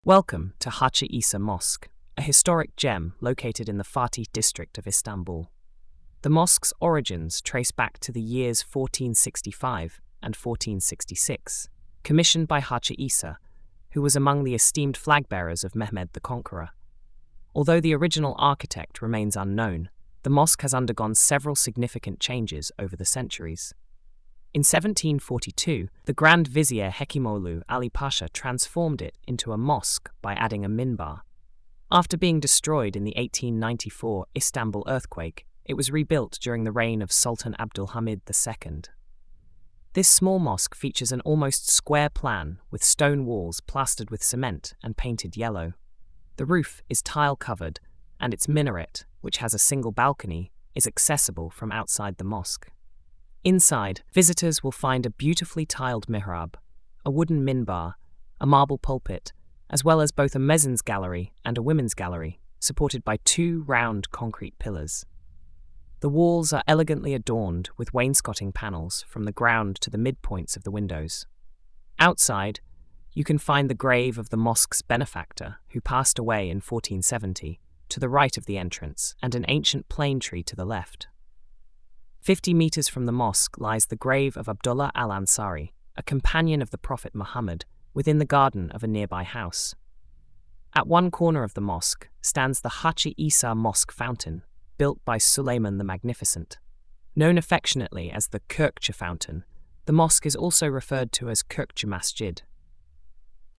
Welcome to Haçi İsa Mosque, a historic gem located in the Fatih district of Istanbul. The mosque's origins trace back to the years 1465 and 1466, commissioned by Haçi İsa, who was among the esteemed flag-bearers of Mehmed the Conqueror. Although the original architect remains unknown, the mosque has undergone several significant changes over the centuries. In 1742, the Grand Vizier Hekimoğlu Ali Pasha transformed it into a mosque by adding a minbar. After being destroyed in the 1894 Istanbul earthquake, it was rebuilt during the reign of Sultan Abdülhamid II. This small mosque features an almost square plan with stone walls plastered with cement and painted yellow. The roof is tile-covered, and its minaret, which has a single balcony, is accessible from outside the mosque. Inside, visitors will find a beautifully tiled mihrab, a wooden minbar, a marble pulpit, as well as both a mezzanine gallery and a women's gallery, supported by two round concrete pillars. The walls are elegantly adorned with wainscoting panels from the ground to the midpoints of the windows. Outside, you can find the grave of the mosque's benefactor, who passed away in 1470, to the right of the entrance, and an ancient plane tree to the left. 50 meters from the mosque lies the grave of Abdullah al-Ansari, a companion of the Prophet Muhammad, within the garden of a nearby house. At one corner of the mosque stands the Haçi İsa Mosque fountain, built by Suleiman the Magnificent. Known affectionately as the Kökçe Fountain, the mosque is also referred to as Kökçe Masjid.